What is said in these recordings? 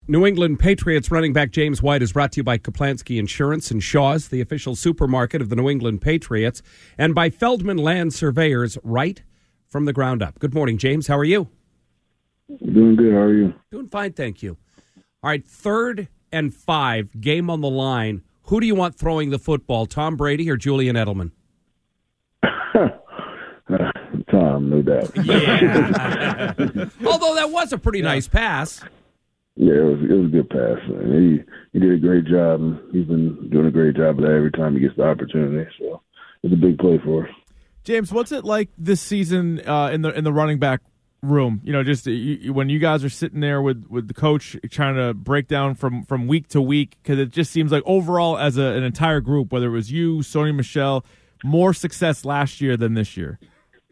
New England Patriots running back James White is brought to you by Kaplansky Insurance and Shaw's, the official supermarket of the New England Patriots, and by Feldman Land Surveyors, right from the ground up. Good morning, James. How are you? Doing good. How are you? Doing fine, thank you. All right, 3rd and 5, game on the line. Who do you want throwing the football, Tom Brady or Julian Edelman? Tom, no doubt. Yeah. Although that was a pretty nice pass. Yeah, it was a good pass. And he did a great job. And he's been doing a great job of that every time he gets the opportunity. So it's a big play for us. James, what's it like this season in the running back room? You know, just when you guys are sitting there with the coach trying to break down from week to week, because it just seems like overall as an entire group, whether it was you, Sony Michel, more success last year than this year.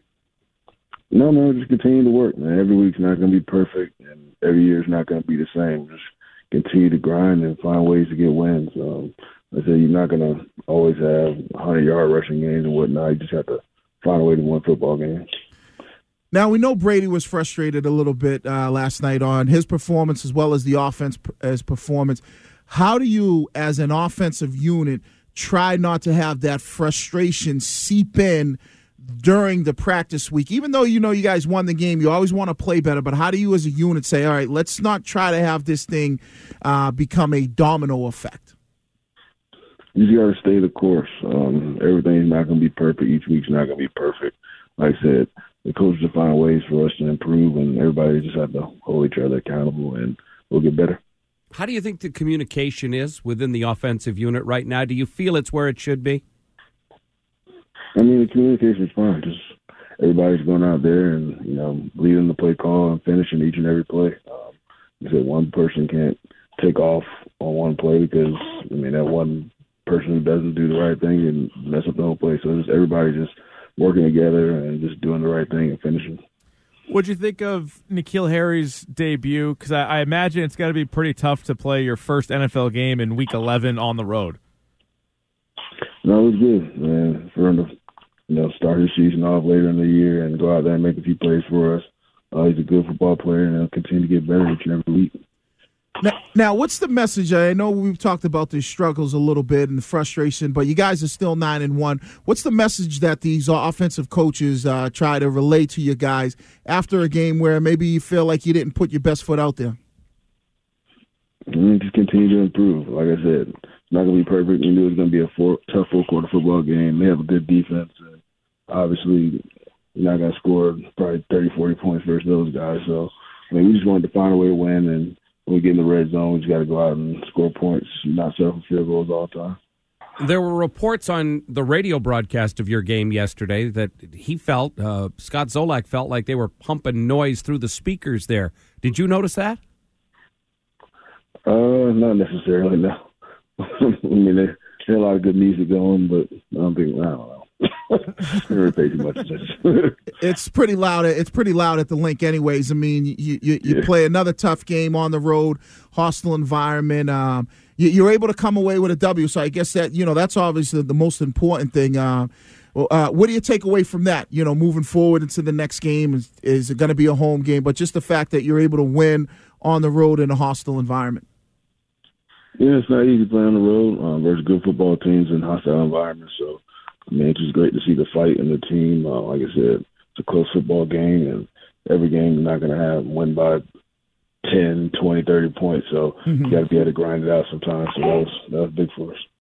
No, man, just continue to work, man. Every week's not going to be perfect, and every year's not going to be the same. Just continue to grind and find ways to get wins. I said you're not going to always have 100-yard rushing games and whatnot. You just have to find a way to win football games. Now, we know Brady was frustrated a little bit last night on his performance as well as the offense's performance. How do you, as an offensive unit, try not to have that frustration seep in during the practice week? Even though you know you guys won the game, you always want to play better, but how do you as a unit say, all right, let's not try to have this thing become a domino effect? You just got to stay the course. Everything's not going to be perfect. Each week's not going to be perfect. Like I said, the coaches will find ways for us to improve, and everybody just have to hold each other accountable, and we'll get better. How do you think the communication is within the offensive unit right now? Do you feel it's where it should be? I mean, the communication's fine. Just everybody's going out there and, you know, leading the play call and finishing each and every play. You said one person can't take off on one play because, I mean, that one person who doesn't do the right thing and mess up the whole play. So just everybody just working together and just doing the right thing and finishing. What'd you think of N'Keal Harry's debut? Because I imagine it's got to be pretty tough to play your first NFL game in Week 11 on the road. No, it was good, man. For him to, start his season off later in the year and go out there and make a few plays for us. He's a good football player, and he'll continue to get better each and every week. Now, what's the message? I know we've talked about the struggles a little bit and the frustration, but you guys are still 9-1. What's the message that these offensive coaches try to relay to you guys after a game where maybe you feel like you didn't put your best foot out there? Just continue to improve. Like I said, it's not going to be perfect. We knew it was going to be a tough fourth-quarter football game. They have a good defense. And obviously, you're not going to score probably 30, 40 points versus those guys. So, I mean, we just wanted to find a way to win, and when we get in the red zone, we just got to go out and score points, not settle for field goals all the time. There were reports on the radio broadcast of your game yesterday that he felt, Scott Zolak felt like they were pumping noise through the speakers there. Did you notice that? Not necessarily, no. I mean, there's a lot of good music going, but I don't know. I never pay too much attention. It's pretty loud. It's pretty loud at the Link, anyways. I mean, you play another tough game on the road, hostile environment. You're able to come away with a W. So I guess that that's obviously the most important thing. What do you take away from that? Moving forward into the next game, is it going to be a home game? But just the fact that you're able to win on the road in a hostile environment. Yeah, it's not easy playing on the road versus good football teams in hostile environments. So, I mean, it's just great to see the fight in the team. Like I said, it's a close football game, and every game you're not going to win by 10, 20, 30 points. So you got to be able to grind it out sometimes. So that was big for us.